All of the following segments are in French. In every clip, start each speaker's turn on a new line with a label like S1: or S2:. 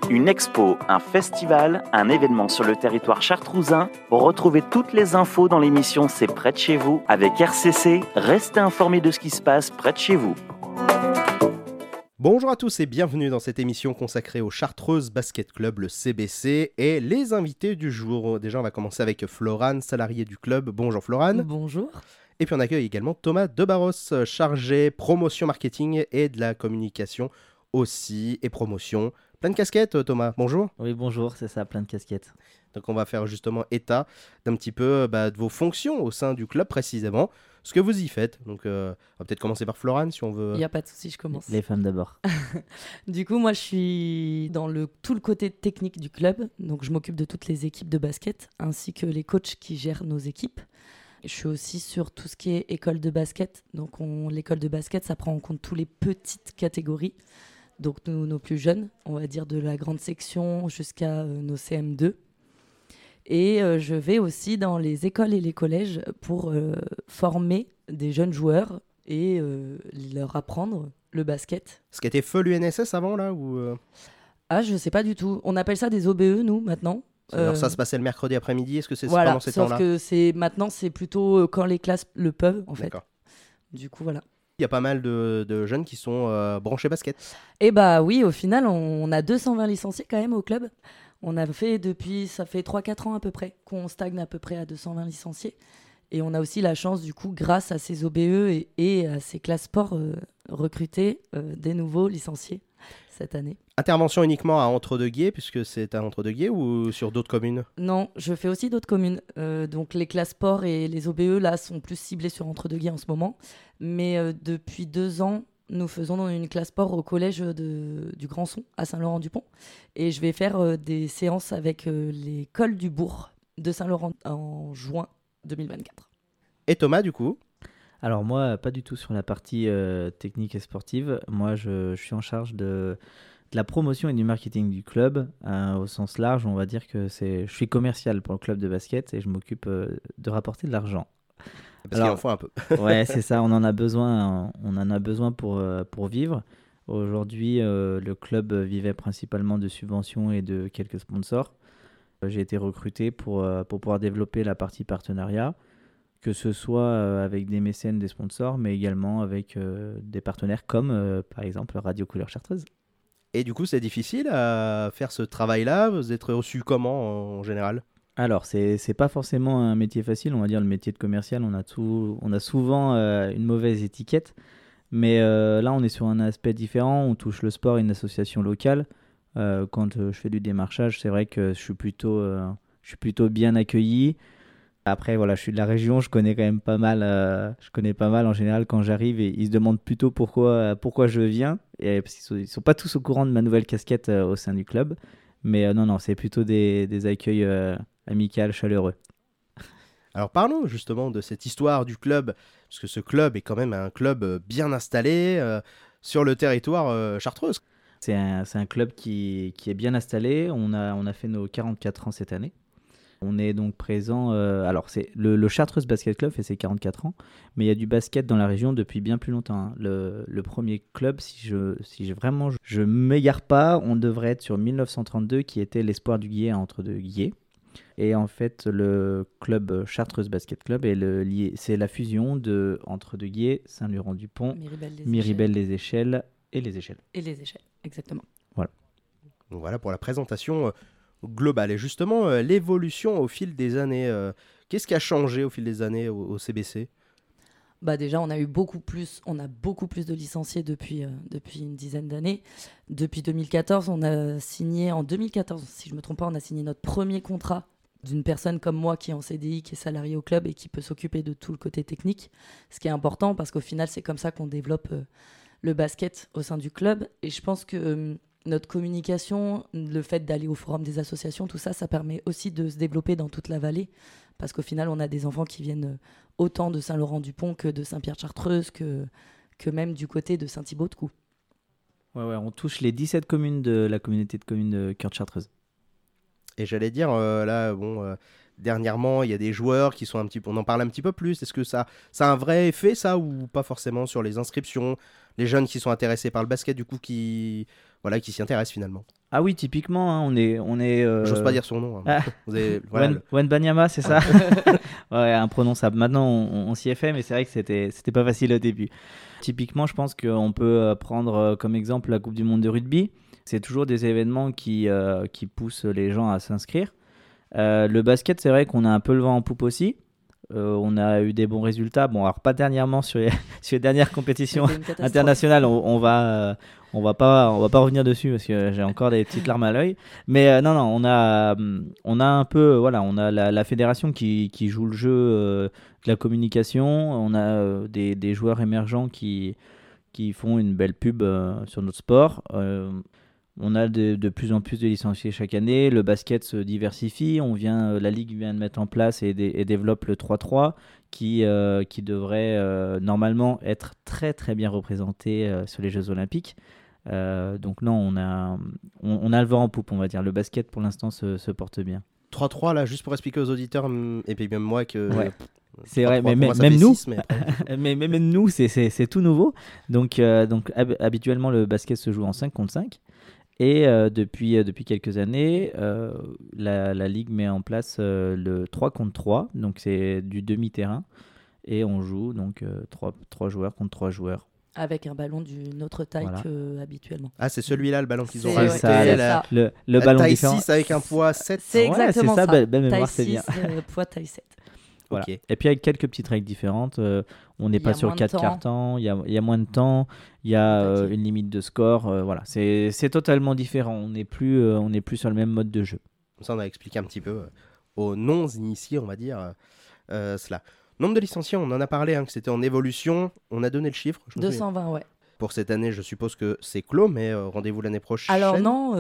S1: Une expo, un festival, un événement sur le territoire chartrousin. Retrouvez toutes les infos dans l'émission C'est près de chez vous. Avec RCC, restez informés de ce qui se passe près de chez vous.
S2: Bonjour à tous et bienvenue dans cette émission consacrée au Chartreuse Basket Club, le CBC, et les invités du jour. Déjà, on va commencer avec Florane, salariée du club. Bonjour Florane.
S3: Bonjour.
S2: Et puis on accueille également Thomas Debarros, chargé promotion marketing et de la communication aussi, et promotion. Plein de casquettes, Thomas. Bonjour.
S4: Oui, bonjour, c'est ça, plein de casquettes.
S2: Donc on va faire justement état d'un petit peu de vos fonctions au sein du club précisément, ce que vous y faites. Donc on va peut-être commencer par Florane si on veut.
S3: Il n'y a pas de souci, je commence.
S4: Les femmes d'abord.
S3: Du coup, moi je suis dans tout le côté technique du club, donc je m'occupe de toutes les équipes de basket, ainsi que les coachs qui gèrent nos équipes. Je suis aussi sur tout ce qui est école de basket, donc l'école de basket, ça prend en compte toutes les petites catégories. Donc nos plus jeunes, on va dire de la grande section jusqu'à nos CM2. Et je vais aussi dans les écoles et les collèges pour former des jeunes joueurs et leur apprendre le basket.
S2: Ce qui était feu l'UNSS avant là ou
S3: Ah, je sais pas du tout. On appelle ça des OBE, nous, maintenant.
S2: Alors ça se passait le mercredi après-midi, est-ce que c'est
S3: voilà,
S2: pendant ces temps-là?
S3: Sauf que maintenant, c'est plutôt quand les classes le peuvent, en fait.
S2: D'accord.
S3: Du coup, voilà.
S2: Il y a pas mal de jeunes qui sont branchés basket.
S3: Eh bah oui, au final, on a 220 licenciés quand même au club. On a fait ça fait 3-4 ans à peu près qu'on stagne à peu près à 220 licenciés. Et on a aussi la chance, du coup, grâce à ces OBE et à ces classes sport, recruter des nouveaux licenciés cette année.
S2: Intervention uniquement à Entre-deux-Guiers, puisque c'est à Entre-deux-Guiers ou sur d'autres communes?
S3: Non, je fais aussi d'autres communes. Donc les classes sport et les OBE, là, sont plus ciblés sur Entre-deux-Guiers en ce moment. Mais depuis 2 ans, nous faisons une classe sport au collège du Grand-Son, à Saint-Laurent-du-Pont. Et je vais faire des séances avec l'école du Bourg de Saint-Laurent en juin 2024.
S2: Et Thomas, du coup?
S4: Alors moi, pas du tout sur la partie technique et sportive. Moi, je suis en charge de la promotion et du marketing du club. Au sens large, on va dire que je suis commercial pour le club de basket et je m'occupe de rapporter de l'argent.
S2: Parce qu'il en faut un peu.
S4: Ouais, c'est ça, on en a besoin pour vivre. Aujourd'hui, le club vivait principalement de subventions et de quelques sponsors. J'ai été recruté pour pouvoir développer la partie partenariat, que ce soit avec des mécènes, des sponsors, mais également avec des partenaires comme par exemple Radio Couleur Chartreuse.
S2: Et du coup, c'est difficile à faire ce travail-là? Vous êtes reçu comment en général?
S4: Alors, c'est pas forcément un métier facile, on va dire le métier de commercial, on a souvent une mauvaise étiquette, mais là on est sur un aspect différent, on touche le sport et une association locale. Quand je fais du démarchage, c'est vrai que je suis plutôt bien accueilli. Après, voilà, je suis de la région, je connais quand même pas mal en général quand j'arrive et ils se demandent plutôt pourquoi je viens, parce qu'ils sont pas tous au courant de ma nouvelle casquette au sein du club. Mais non, c'est plutôt des accueils amicaux, chaleureux.
S2: Alors parlons justement de cette histoire du club, parce que ce club est quand même un club bien installé sur le territoire chartreuse.
S4: C'est un club qui est bien installé, on a fait nos 44 ans cette année. On est donc présent, alors c'est le Chartreuse Basket Club fait ses 44 ans, mais il y a du basket dans la région depuis bien plus longtemps. Hein. Le premier club, si je m'égare pas, on devrait être sur 1932 qui était l'Espoir du Guillet à Entre-deux-Guiers. Et en fait, le club Chartreuse Basket Club c'est la fusion de Entre-deux-Guiers, Saint-Laurent-du-Pont, Miribel-les-Échelles et les Échelles.
S3: Et les Échelles, exactement.
S2: Voilà. Donc voilà pour la présentation globale. Et justement, l'évolution au fil des années, qu'est-ce qui a changé au fil des années au CBC?
S3: Bah déjà, on a beaucoup plus de licenciés depuis une dizaine d'années. Depuis 2014, en 2014, si je ne me trompe pas, on a signé notre premier contrat d'une personne comme moi qui est en CDI, qui est salariée au club et qui peut s'occuper de tout le côté technique. Ce qui est important parce qu'au final, c'est comme ça qu'on développe le basket au sein du club. Et je pense que notre communication, le fait d'aller au forum des associations, tout ça, ça permet aussi de se développer dans toute la vallée. Parce qu'au final, on a des enfants qui viennent autant de Saint-Laurent-du-Pont que de Saint-Pierre-de-Chartreuse, que même du côté de Saint-Thibaut-de-Cou.
S4: Ouais, on touche les 17 communes de la communauté de communes de Cœur de Chartreuse.
S2: Et j'allais dire, dernièrement, il y a des joueurs qui sont un petit peu... On en parle un petit peu plus. Est-ce que ça a un vrai effet, ça, ou pas forcément sur les inscriptions, les jeunes qui sont intéressés par le basket, du coup, qui s'y intéressent finalement?
S4: Ah oui, typiquement, hein, on est
S2: J'ose pas dire son nom. Hein. Vous avez,
S4: Wenbanyama, c'est ça? Ouais, imprononçable. Maintenant, on s'y est fait, mais c'est vrai que c'était pas facile au début. Typiquement, je pense qu'on peut prendre comme exemple la Coupe du Monde de rugby. C'est toujours des événements qui poussent les gens à s'inscrire. Le basket, c'est vrai qu'on a un peu le vent en poupe aussi. On a eu des bons résultats. Bon, alors pas dernièrement sur les dernières compétitions internationales. On va pas revenir dessus parce que j'ai encore des petites larmes à l'œil. Mais non, on a un peu, voilà, on a la fédération qui joue le jeu de la communication. On a des joueurs émergents qui font une belle pub sur notre sport. On a de plus en plus de licenciés chaque année. Le basket se diversifie. La Ligue vient de mettre en place et développe le 3-3 qui devrait normalement être très très bien représenté sur les Jeux Olympiques. Donc non, on a le vent en poupe, on va dire. Le basket pour l'instant se porte bien.
S2: 3-3 là, juste pour expliquer aux auditeurs et puis même moi que...
S4: Ouais. C'est vrai, mais même nous, mais même nous, c'est tout nouveau. Donc habituellement, le basket se joue en 5 contre 5. Et depuis quelques années, la Ligue met en place le 3 contre 3, donc c'est du demi-terrain, et on joue donc 3 joueurs contre 3 joueurs.
S3: Avec un ballon d'une autre taille qu'habituellement.
S2: Ah, c'est celui-là le ballon qu'ils ont
S3: rajouté.
S2: Le
S4: ballon
S2: taille
S4: différent.
S2: 6 avec un poids 7.
S3: C'est exactement
S4: ça.
S3: Taille
S4: mémoire,
S3: 6,
S4: c'est bien.
S3: Poids taille 7.
S4: Voilà. Okay. Et puis avec quelques petites règles différentes, on n'est pas sur 4 cartons, il y a moins de temps, il y a une limite de score, voilà, c'est totalement différent, on n'est plus sur le même mode de jeu.
S2: Comme ça on a expliqué un petit peu aux non-initiés, on va dire, cela. Nombre de licenciés, on en a parlé, que c'était en évolution, on a donné le chiffre.
S3: 220, ouais.
S2: Pour cette année, je suppose que c'est clos, mais rendez-vous l'année prochaine.
S3: Alors non,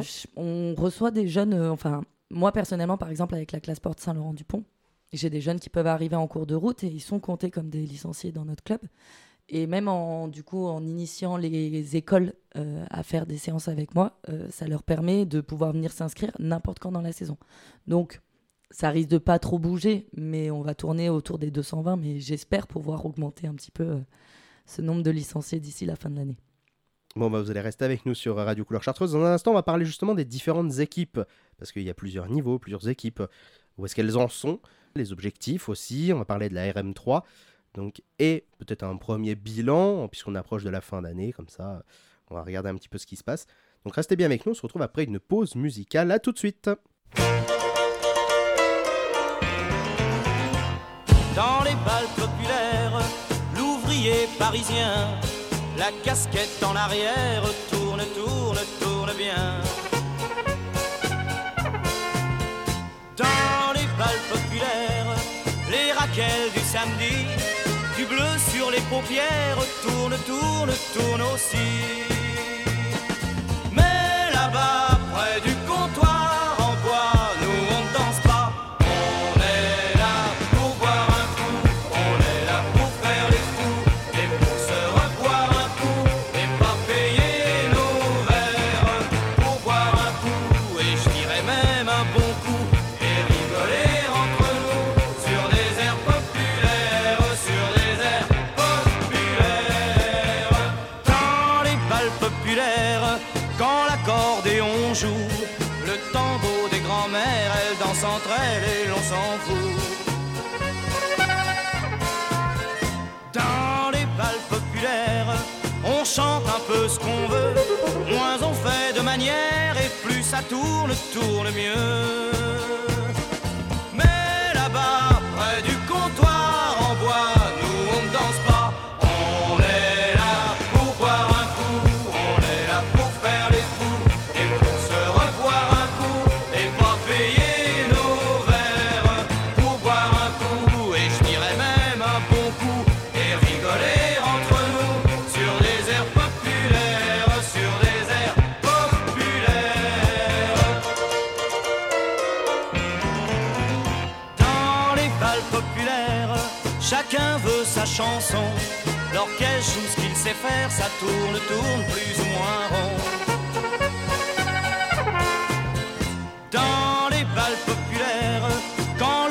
S3: on reçoit des jeunes, moi personnellement par exemple avec la classe Porte Saint-Laurent-du-Pont, j'ai des jeunes qui peuvent arriver en cours de route et ils sont comptés comme des licenciés dans notre club. Et même en initiant les écoles à faire des séances avec moi, ça leur permet de pouvoir venir s'inscrire n'importe quand dans la saison. Donc, ça risque de pas trop bouger, mais on va tourner autour des 220. Mais j'espère pouvoir augmenter un petit peu ce nombre de licenciés d'ici la fin de l'année.
S2: Bon, vous allez rester avec nous sur Radio Couleur Chartreuse. Dans un instant, on va parler justement des différentes équipes, parce qu'il y a plusieurs niveaux, plusieurs équipes. Où est-ce qu'elles en sont? Les objectifs aussi, on va parler de la RM3, donc, et peut-être un premier bilan, puisqu'on approche de la fin d'année, comme ça, on va regarder un petit peu ce qui se passe. Donc restez bien avec nous, on se retrouve après une pause musicale, à tout de suite.
S5: Dans les balles populaires, l'ouvrier parisien, la casquette en arrière, tourne bien. Dans les balles populaires, les raquettes du samedi, du bleu sur les paupières, tourne aussi. Mais là-bas, près du comptoir en bois, nous on ne danse pas. On est là pour boire un coup, on est là pour faire les fous, et pour se reboire un coup, et pas payer nos verres. Pour boire un coup, et je dirais même un bon coup. On joue le tango des grands-mères, elles dansent entre elles et l'on s'en fout. Dans les balles populaires, on chante un peu ce qu'on veut, moins on fait de manière et plus ça tourne mieux. Mais là-bas, près du comptoir en bois, nous on ne danse pas. On est là pour boire un coup, on est là pour faire les fous. Chacun veut sa chanson, l'orchestre joue ce qu'il sait faire, ça tourne plus ou moins rond. Dans les balles populaires, quand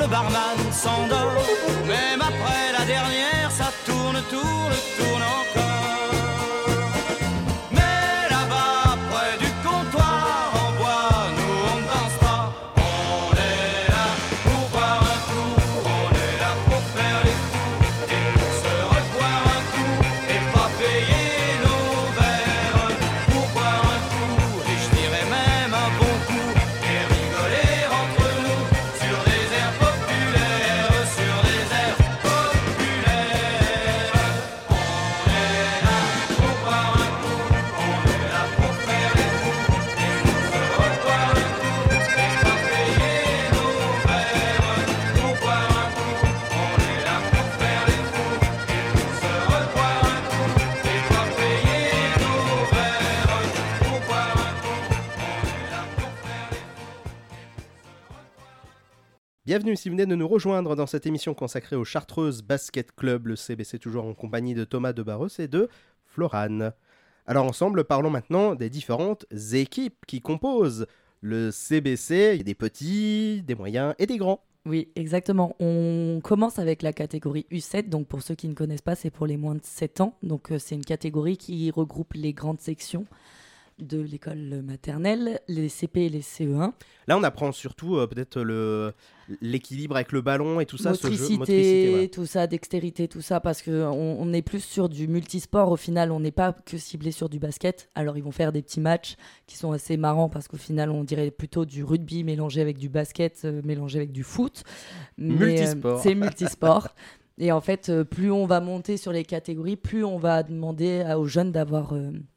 S2: Bienvenue si vous venez de nous rejoindre dans cette émission consacrée au Chartreuse Basket Club, le CBC toujours en compagnie de Thomas Debarros et de Florane. Alors ensemble, parlons maintenant des différentes équipes qui composent le CBC. Il y a des petits, des moyens et des grands.
S3: Oui, exactement. On commence avec la catégorie U7. Donc, pour ceux qui ne connaissent pas, c'est pour les moins de 7 ans. Donc, c'est une catégorie qui regroupe les grandes sections de l'école maternelle, les CP et les CE1.
S2: Là, on apprend surtout peut-être l'équilibre avec le ballon et tout ça.
S3: Motricité,
S2: voilà.
S3: tout ça, dextérité, tout ça, parce qu'on est plus sur du multisport. Au final, on n'est pas que ciblé sur du basket. Alors, ils vont faire des petits matchs qui sont assez marrants parce qu'au final, on dirait plutôt du rugby mélangé avec du basket, mélangé avec du foot.
S2: Multisport.
S3: C'est multisport. Et en fait, plus on va monter sur les catégories, plus on va demander aux jeunes d'avoir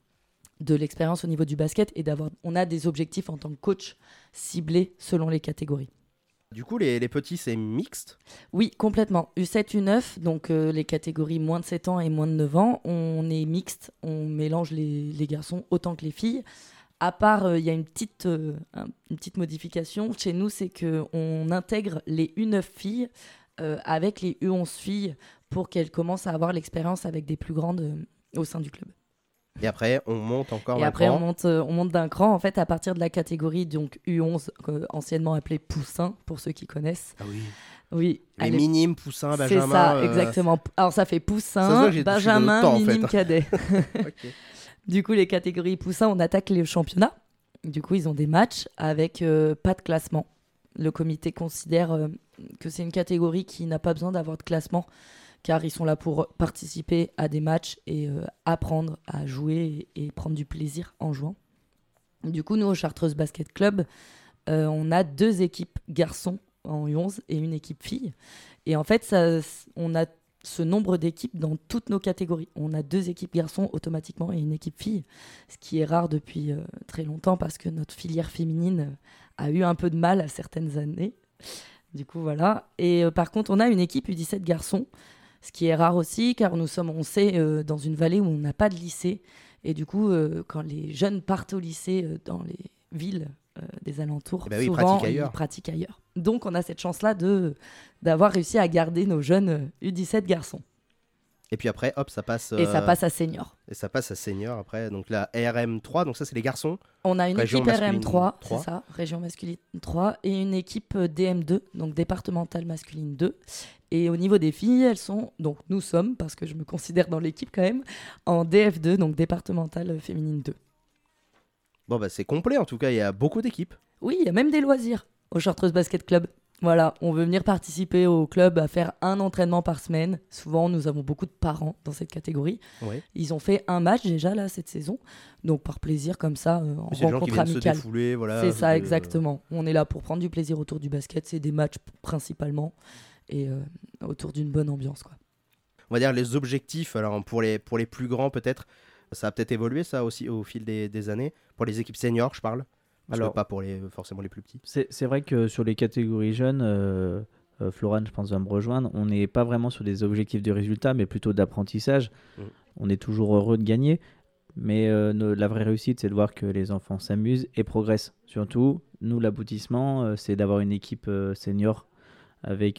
S3: de l'expérience au niveau du basket et on a des objectifs en tant que coach ciblés selon les catégories.
S2: Du coup, les petits, c'est mixte?
S3: Oui, complètement. U7, U9, donc les catégories moins de 7 ans et moins de 9 ans, on est mixte, on mélange les garçons autant que les filles. À part, il y a une petite modification chez nous, c'est qu'on intègre les U9 filles avec les U11 filles pour qu'elles commencent à avoir l'expérience avec des plus grandes au sein du club.
S2: Et après, on monte encore
S3: Et
S2: d'un
S3: après,
S2: cran.
S3: on monte d'un cran, en fait, à partir de la catégorie donc U11, anciennement appelée Poussin, pour ceux qui connaissent.
S2: Ah oui.
S3: Oui.
S2: Les minimes, poussins,
S3: C'est
S2: benjamin.
S3: ça, exactement. Alors, ça fait
S2: Ça se
S3: Poussin,
S2: voit que j'ai
S3: Benjamin,
S2: touché de
S3: minime,
S2: temps, en fait.
S3: cadet.
S2: Ok.
S3: Du coup, les catégories Poussin, on attaque les championnats. Du coup, ils ont des matchs avec pas de classement. Le comité considère que c'est une catégorie qui n'a pas besoin d'avoir de classement, car ils sont là pour participer à des matchs et apprendre à jouer et prendre du plaisir en jouant. Du coup, nous, au Chartreuse Basket Club, on a 2 équipes garçons en U11 et une équipe filles. Et en fait, on a ce nombre d'équipes dans toutes nos catégories. On a 2 équipes garçons automatiquement et une équipe filles, ce qui est rare depuis très longtemps parce que notre filière féminine a eu un peu de mal à certaines années. Du coup, voilà. Et par contre, on a une équipe U17 garçons, ce qui est rare aussi, car nous sommes, on sait, dans une vallée où on n'a pas de lycée. Et du coup, quand les jeunes partent au lycée dans les villes des alentours,
S2: oui,
S3: souvent,
S2: ils
S3: ils pratiquent ailleurs. Donc, on a cette chance-là d'avoir réussi à garder nos jeunes U17 garçons.
S2: Et puis après, hop, ça passe.
S3: Et ça passe à senior.
S2: Et ça passe à senior après. Donc la RM3, donc ça, c'est les garçons.
S3: On a une
S2: Région
S3: équipe
S2: masculine
S3: RM3,
S2: 3.
S3: c'est ça, région masculine 3, et une équipe DM2, donc départementale masculine 2. Et au niveau des filles, elles sont, donc nous sommes, parce que je me considère dans l'équipe quand même, en DF2, donc départementale féminine 2.
S2: Bon, bah, c'est complet en tout cas, il y a beaucoup d'équipes.
S3: Oui, il y a même des loisirs au Chartreuse Basket Club. Voilà, on veut venir participer au club à faire un entraînement par semaine. Souvent, nous avons beaucoup de parents dans cette catégorie.
S2: Ouais.
S3: Ils ont fait un match déjà là cette saison, donc par plaisir comme ça, en
S2: C'est des gens qui
S3: rencontre
S2: viennent se
S3: amicale.
S2: défouler, voilà.
S3: C'est ça, exactement. On est là pour prendre du plaisir autour du basket. C'est des matchs principalement et autour d'une bonne ambiance, quoi.
S2: On va dire les objectifs, alors pour les plus grands peut-être, ça a peut-être évolué ça aussi au fil des années. Pour les équipes seniors, je parle. Alors, pas pour forcément les plus petits.
S4: C'est vrai que sur les catégories jeunes, Florane, je pense, va me rejoindre, on n'est pas vraiment sur des objectifs de résultat, mais plutôt d'apprentissage. On est toujours heureux de gagner, mais la vraie réussite, c'est de voir que les enfants s'amusent et progressent. Surtout, nous, l'aboutissement, c'est d'avoir une équipe senior avec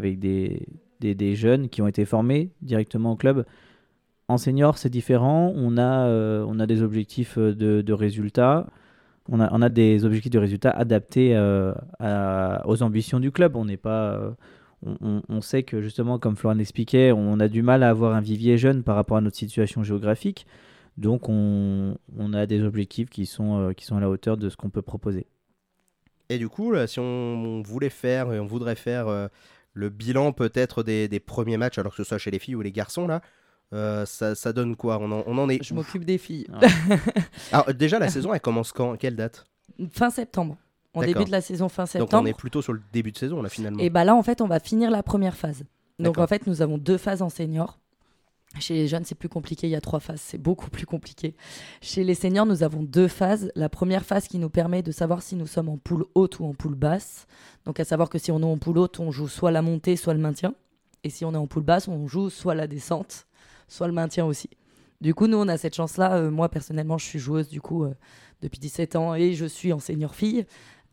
S4: des jeunes qui ont été formés directement au club. En senior, c'est différent. On a des objectifs de résultats. On a des objectifs de résultats adaptés aux ambitions du club. On n'est pas, on sait que justement, comme Florane l'expliquait, on a du mal à avoir un vivier jeune par rapport à notre situation géographique. Donc, on a des objectifs qui sont à la hauteur de ce qu'on peut proposer.
S2: Et du coup, là, si on voudrait faire le bilan peut-être des premiers matchs, alors que ce soit chez les filles ou les garçons, là, ça donne quoi? On en est
S3: Je
S2: où?
S3: m'occupe des filles.
S2: Alors déjà, la saison, elle commence quand? Quelle date?
S3: Fin septembre. On
S2: D'accord.
S3: débute la saison fin septembre.
S2: Donc on est plutôt sur le début de saison, là, finalement.
S3: Et bah là, en fait, on va finir la première phase. Donc
S2: D'accord.
S3: en fait, nous avons 2 phases en senior. Chez les jeunes, c'est plus compliqué, il y a 3 phases, c'est beaucoup plus compliqué. Chez les seniors, nous avons 2 phases. La première phase qui nous permet de savoir si nous sommes en poule haute ou en poule basse. Donc à savoir que si on est en poule haute, on joue soit la montée, soit le maintien. Et si on est en poule basse, on joue soit la descente, soit le maintien aussi. Du coup, nous, on a cette chance-là. Moi, personnellement, je suis joueuse du coup depuis 17 ans et je suis en senior fille.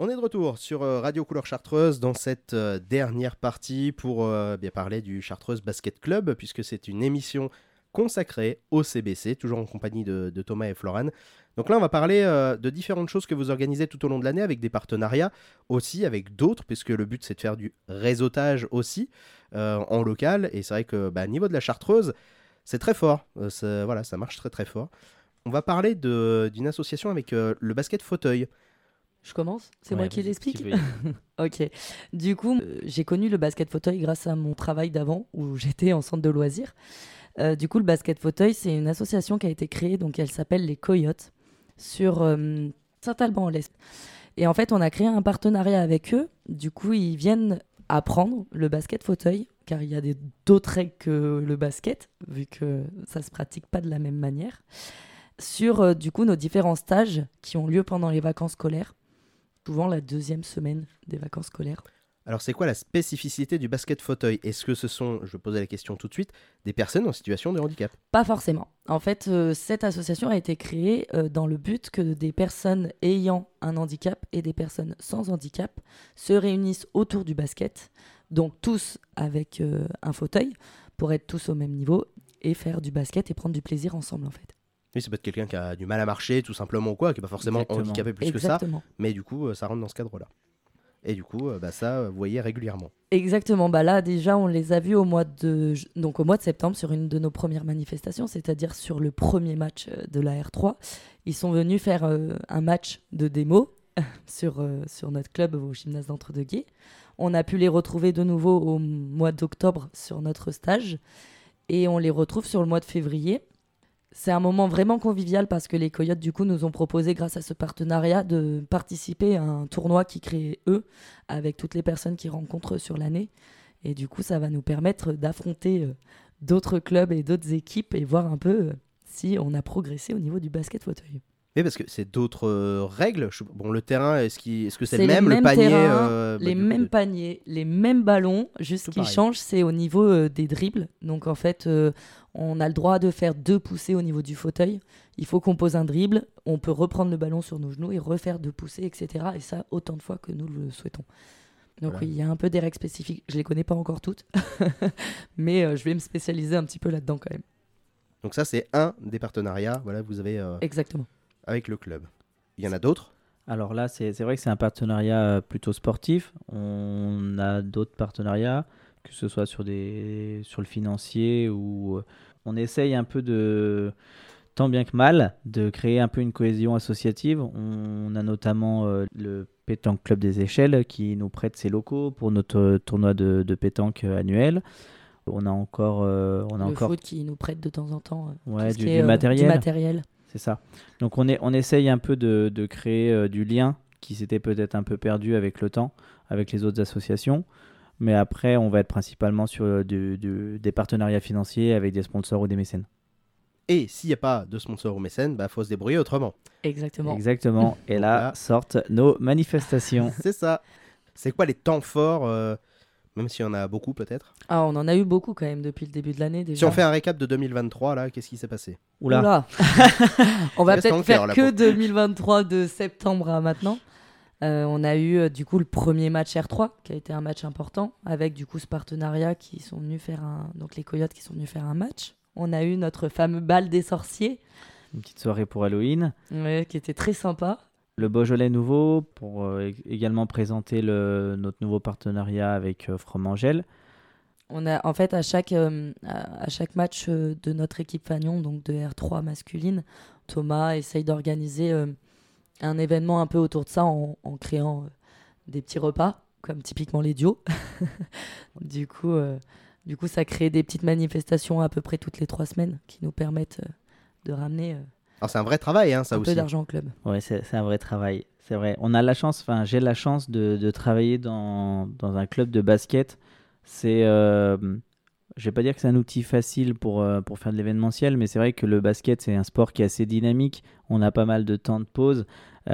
S2: On est de retour sur Radio Couleur Chartreuse dans cette dernière partie pour bien parler du Chartreuse Basket Club, puisque c'est une émission consacrée au CBC, toujours en compagnie de Thomas et Florane. Donc là, on va parler de différentes choses que vous organisez tout au long de l'année avec des partenariats aussi avec d'autres, puisque le but c'est de faire du réseautage aussi en local. Et c'est vrai que au niveau de la Chartreuse, c'est très fort. Ça marche très très fort. On va parler d'une association avec le basket fauteuil.
S3: Je commence? C'est moi qui l'explique?
S4: Oui.
S3: Ok. Du coup, j'ai connu le basket fauteuil grâce à mon travail d'avant où j'étais en centre de loisirs. Du coup, le basket fauteuil, c'est une association qui a été créée, donc elle s'appelle les Coyotes, sur Saint-Alban-en-Lez. Et en fait, on a créé un partenariat avec eux. Du coup, ils viennent apprendre le basket fauteuil, car il y a d'autres règles que le basket, vu que ça ne se pratique pas de la même manière, sur du coup nos différents stages qui ont lieu pendant les vacances scolaires, souvent la deuxième semaine des vacances scolaires.
S2: Alors, c'est quoi la spécificité du basket fauteuil? Est-ce que ce sont, je vais poser la question tout de suite, des personnes en situation de handicap?
S3: Pas forcément. En fait, cette association a été créée dans le but que des personnes ayant un handicap et des personnes sans handicap se réunissent autour du basket, donc tous avec un fauteuil, pour être tous au même niveau et faire du basket et prendre du plaisir ensemble en fait.
S2: Oui, ça peut être quelqu'un qui a du mal à marcher, tout simplement, ou quoi, qui n'est pas forcément
S4: Exactement.
S2: handicapé plus
S3: Exactement.
S2: que ça, mais du coup, ça rentre dans ce cadre-là. Et du coup, ça, vous voyez régulièrement.
S3: Exactement. Bah là, déjà, on les a vus au mois de septembre sur une de nos premières manifestations, c'est-à-dire sur le premier match de la R3. Ils sont venus faire un match de démo sur notre club au gymnase d'Entre-deux-Gués. On a pu les retrouver de nouveau au mois d'octobre sur notre stage et on les retrouve sur le mois de février. C'est un moment vraiment convivial parce que les Coyotes, du coup, nous ont proposé, grâce à ce partenariat, de participer à un tournoi qu'ils créent eux, avec toutes les personnes qu'ils rencontrent sur l'année. Et du coup, ça va nous permettre d'affronter d'autres clubs et d'autres équipes et voir un peu si on a progressé au niveau du basket fauteuil.
S2: Oui, parce que c'est d'autres règles. Bon, le terrain, est-ce que c'est
S3: C'est
S2: le même,
S3: les
S2: le
S3: mêmes
S2: panier
S3: terrains, les
S2: du coup,
S3: mêmes paniers, les mêmes ballons. Juste ce qui
S2: pareil.
S3: change, c'est au niveau des dribbles. Donc en fait, on a le droit de faire 2 poussées au niveau du fauteuil. Il faut qu'on pose un dribble. On peut reprendre le ballon sur nos genoux et refaire 2 poussées, etc. Et ça, autant de fois que nous le souhaitons. Donc
S2: Voilà.
S3: oui, il y a un peu des règles spécifiques. Je les connais pas encore toutes, mais je vais me spécialiser un petit peu là-dedans quand même.
S2: Donc ça, c'est un des partenariats que vous avez
S3: Exactement.
S2: avec le club. Il y en a d'autres?
S4: Alors là, c'est vrai que c'est un partenariat plutôt sportif. On a d'autres partenariats, que ce soit sur le financier ou on essaye un peu tant bien que mal, de créer un peu une cohésion associative. On a notamment le Pétanque Club des Échelles qui nous prête ses locaux pour notre tournoi de pétanque annuel. On a encore...
S3: Le foot qui nous prête de temps en temps
S4: Ouais,
S3: tout ce
S4: du
S3: qui est,
S4: matériel.
S3: du matériel.
S4: C'est ça. Donc on essaye un peu de créer du lien qui s'était peut-être un peu perdu avec le temps, avec les autres associations. Mais après, on va être principalement sur des partenariats financiers avec des sponsors ou des mécènes.
S2: Et s'il n'y a pas de sponsor ou mécène, faut se débrouiller autrement.
S3: Exactement.
S4: Exactement. Et
S2: Donc
S4: là
S2: là-
S4: sortent nos manifestations.
S2: C'est ça. C'est quoi les temps forts, même s'il y en a beaucoup peut-être?
S3: Ah, on en a eu beaucoup quand même depuis le début de l'année déjà.
S2: Si on fait un récap de 2023, là, qu'est-ce qui s'est passé?
S4: Oula.
S3: Oula. On va
S2: Reste en
S3: peut-être
S2: clair,
S3: faire
S2: là,
S3: que
S2: pour-
S3: 2023 de septembre à maintenant. On a eu du coup le premier match R3 qui a été un match important avec du coup ce partenariat qui sont venus faire donc les Coyotes qui sont venus faire un match. On a eu notre fameux bal des sorciers
S4: Une petite soirée pour Halloween.
S3: qui était très sympa.
S4: Le Beaujolais nouveau pour également présenter notre nouveau partenariat avec Fromangel.
S3: On a en fait à chaque match de notre équipe Fagnon, donc de R3 masculine, Thomas essaye d'organiser un événement un peu autour de ça en créant des petits repas, comme typiquement les duos. Du coup, ça crée des petites manifestations à peu près toutes les 3 semaines qui nous permettent de ramener
S2: Alors c'est un vrai travail, ça
S3: un
S2: aussi.
S3: peu d'argent au club.
S4: Ouais, c'est un vrai travail. C'est vrai. On a la chance, j'ai la chance de travailler dans un club de basket. C'est, je vais pas dire que c'est un outil facile pour faire de l'événementiel, mais c'est vrai que le basket, c'est un sport qui est assez dynamique. On a pas mal de temps de pause.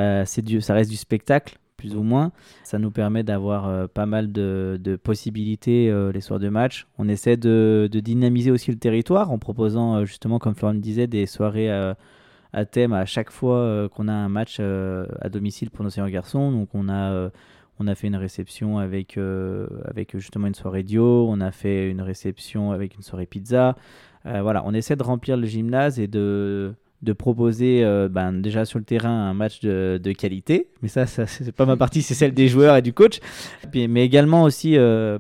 S4: Ça reste du spectacle, plus ou moins. Ça nous permet d'avoir pas mal de possibilités les soirs de match. On essaie de dynamiser aussi le territoire en proposant, justement, comme Florent disait, des soirées à à thème à chaque fois qu'on a un match à domicile pour nos seniors garçons. Donc on a fait une réception avec justement une soirée Dio, on a fait une réception avec une soirée pizza. Voilà, on essaie de remplir le gymnase et de proposer déjà sur le terrain un match de qualité. Mais ça c'est pas ma partie, c'est celle des joueurs et du coach. Mais également aussi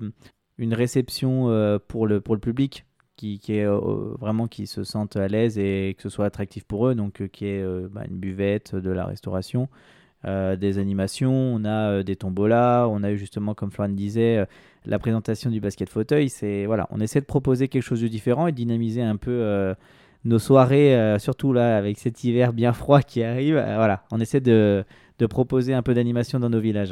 S4: une réception pour le public qui est vraiment qui se sentent à l'aise et que ce soit attractif pour eux. Donc qui est une buvette, de la restauration. Des animations, on a des tombolas, on a eu justement, comme Florian disait, la présentation du basket fauteuil. Voilà, on essaie de proposer quelque chose de différent et de dynamiser un peu nos soirées, surtout là avec cet hiver bien froid qui arrive. Voilà, on essaie de proposer un peu d'animation dans nos villages.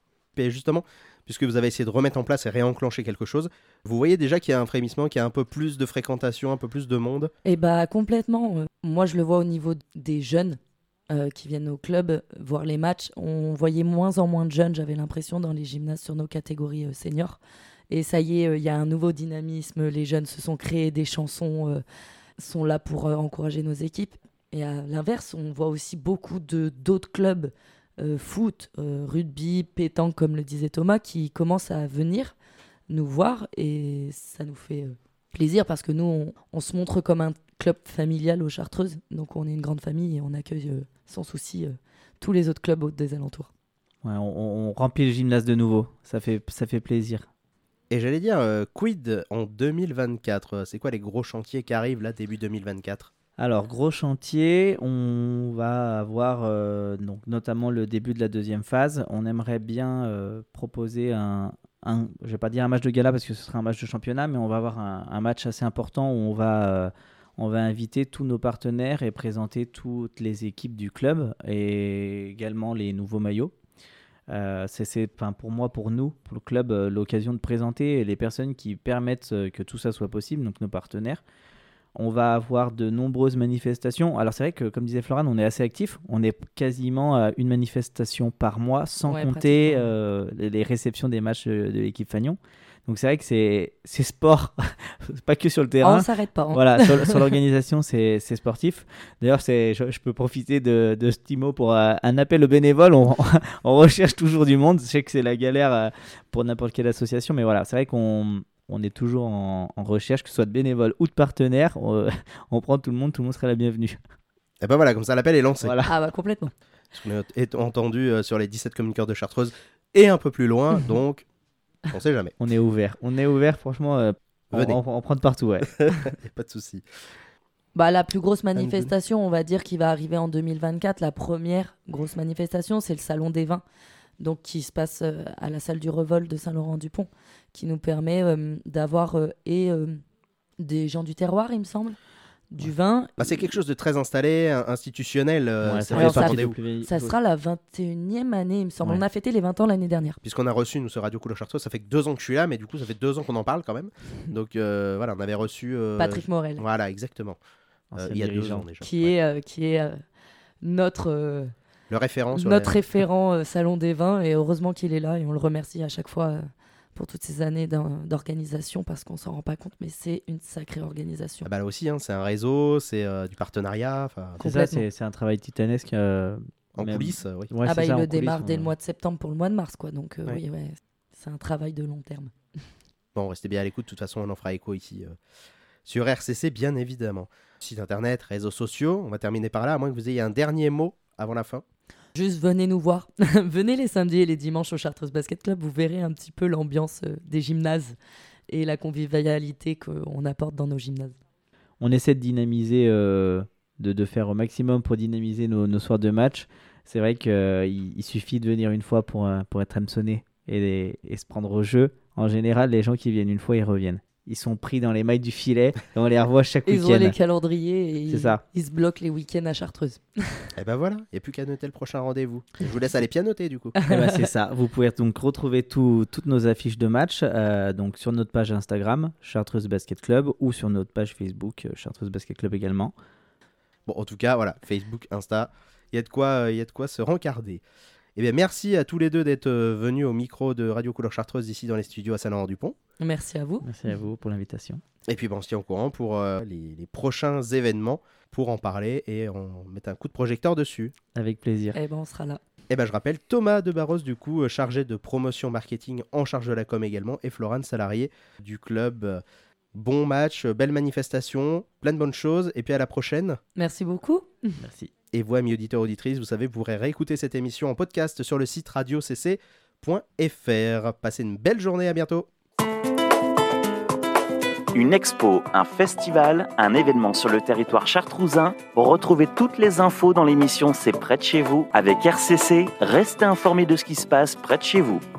S2: Et justement, puisque vous avez essayé de remettre en place et réenclencher quelque chose, vous voyez déjà qu'il y a un frémissement, qu'il y a un peu plus de fréquentation, un peu plus de monde?
S3: Et complètement. Moi, je le vois au niveau des jeunes. Qui viennent au club voir les matchs. On voyait moins en moins de jeunes, j'avais l'impression, dans les gymnases sur nos catégories seniors. Et ça y est, il y a un nouveau dynamisme. Les jeunes se sont créés des chansons, sont là pour encourager nos équipes. Et à l'inverse, on voit aussi beaucoup d'autres clubs, foot, rugby, pétanque, comme le disait Thomas, qui commencent à venir nous voir. Et ça nous fait plaisir parce que nous, on se montre comme un club familial aux Chartreuses. Donc on est une grande famille et on accueille sans souci tous les autres clubs des alentours.
S4: Ouais, on remplit le gymnase de nouveau, ça fait plaisir.
S2: Et j'allais dire, quid en 2024? C'est quoi les gros chantiers qui arrivent là, début 2024?
S4: Alors, gros chantier, on va avoir donc, notamment le début de la deuxième phase. On aimerait bien proposer je ne vais pas dire un match de gala parce que ce sera un match de championnat, mais on va avoir un match assez important où on va inviter tous nos partenaires et présenter toutes les équipes du club et également les nouveaux maillots. C'est pour moi, pour nous, pour le club, l'occasion de présenter les personnes qui permettent que tout ça soit possible, donc nos partenaires. On va avoir de nombreuses manifestations. Alors c'est vrai que, comme disait Florian, on est assez actifs. On est quasiment à une manifestation par mois, sans compter les réceptions des matchs de l'équipe Fagnon. Donc c'est vrai que c'est sport, c'est pas que sur le terrain.
S3: On s'arrête pas.
S4: Voilà, sur l'organisation, c'est sportif. D'ailleurs, je peux profiter de ce mot pour un appel aux bénévoles. On recherche toujours du monde. Je sais que c'est la galère pour n'importe quelle association, mais voilà, c'est vrai qu'on est toujours en recherche, que ce soit de bénévoles ou de partenaires. On prend tout le monde sera la bienvenue.
S2: Et ben voilà, comme ça l'appel est lancé.
S4: Voilà.
S3: Ah complètement.
S2: Parce qu'on a entendu sur les 17 communicateurs de Chartreuse et un peu plus loin, donc on sait jamais.
S4: On est ouvert, franchement, on prend de partout, ouais.
S2: Pas de souci.
S3: La plus grosse manifestation, on va dire, qui va arriver en 2024, la première grosse manifestation, c'est le Salon des Vins, donc qui se passe à la salle du Revol de Saint-Laurent-du-Pont, qui nous permet d'avoir des gens du terroir, il me semble, du vin.
S2: C'est quelque chose de très installé, institutionnel.
S3: Ça sera la 21e année, il me semble. Ouais. On a fêté les 20 ans l'année dernière.
S2: Puisqu'on a reçu, nous, ce Radio Couleur Chartreuse, ça fait que 2 ans que je suis là, mais du coup, ça fait 2 ans qu'on en parle quand même. Donc voilà, on avait reçu...
S3: Patrick Morel.
S2: Voilà, exactement. Il y a 2 ans déjà.
S3: Qui est notre...
S2: le référent sur
S3: notre référent Salon des Vins, et heureusement qu'il est là, et on le remercie à chaque fois pour toutes ces années d'organisation, parce qu'on s'en rend pas compte, mais c'est une sacrée organisation.
S2: Là aussi, c'est un réseau, c'est du partenariat.
S4: C'est un travail titanesque.
S2: En coulisses, oui.
S3: Ouais, il le démarre dès le mois de septembre pour le mois de mars, quoi. Donc oui, c'est un travail de long terme.
S2: Bon, restez bien à l'écoute, de toute façon, on en fera écho ici sur RCC, bien évidemment. Site internet, réseaux sociaux, on va terminer par là, à moins que vous ayez un dernier mot avant la fin.
S3: Juste venez nous voir. Venez les samedis et les dimanches au Chartreuse Basket Club. Vous verrez un petit peu l'ambiance des gymnases et la convivialité qu'on apporte dans nos gymnases.
S4: On essaie de dynamiser, de faire au maximum pour dynamiser nos soirs de match. C'est vrai qu'il suffit de venir une fois pour être hameçonné et se prendre au jeu. En général, les gens qui viennent une fois, ils reviennent. Ils sont pris dans les mailles du filet et on les revoit chaque week-end.
S3: Ils ont les calendriers et
S4: ils
S3: se bloquent les week-ends à Chartreuse.
S2: Et ben voilà, il n'y a plus qu'à noter le prochain rendez-vous. Je vous laisse aller pianoter du coup.
S4: C'est ça. Vous pouvez donc retrouver toutes nos affiches de match donc sur notre page Instagram, Chartreuse Basket Club, ou sur notre page Facebook, Chartreuse Basket Club également.
S2: Bon, en tout cas, voilà, Facebook, Insta, il y a de quoi se rencarder. Eh bien, merci à tous les deux d'être venus au micro de Radio Couleur Chartreuse ici dans les studios à Saint-Laurent-du-Pont.
S3: Merci à vous.
S4: Merci à vous pour l'invitation.
S2: Et puis on se tient au courant pour les prochains événements pour en parler et on met un coup de projecteur dessus.
S4: Avec plaisir.
S3: Eh ben, on sera là.
S2: Et ben je rappelle Thomas de Barros du coup chargé de promotion marketing en charge de la com également et Florane salarié du club. Bon match, belle manifestation, plein de bonnes choses et puis à la prochaine.
S3: Merci beaucoup.
S4: Merci.
S2: Et vous amis auditeurs auditrices, vous savez vous pourrez réécouter cette émission en podcast sur le site radiocc.fr. Passez une belle journée, à bientôt.
S1: Une expo, un festival, un événement sur le territoire chartrousin. Retrouvez toutes les infos dans l'émission C'est près de chez vous avec RCC. Restez informés de ce qui se passe près de chez vous.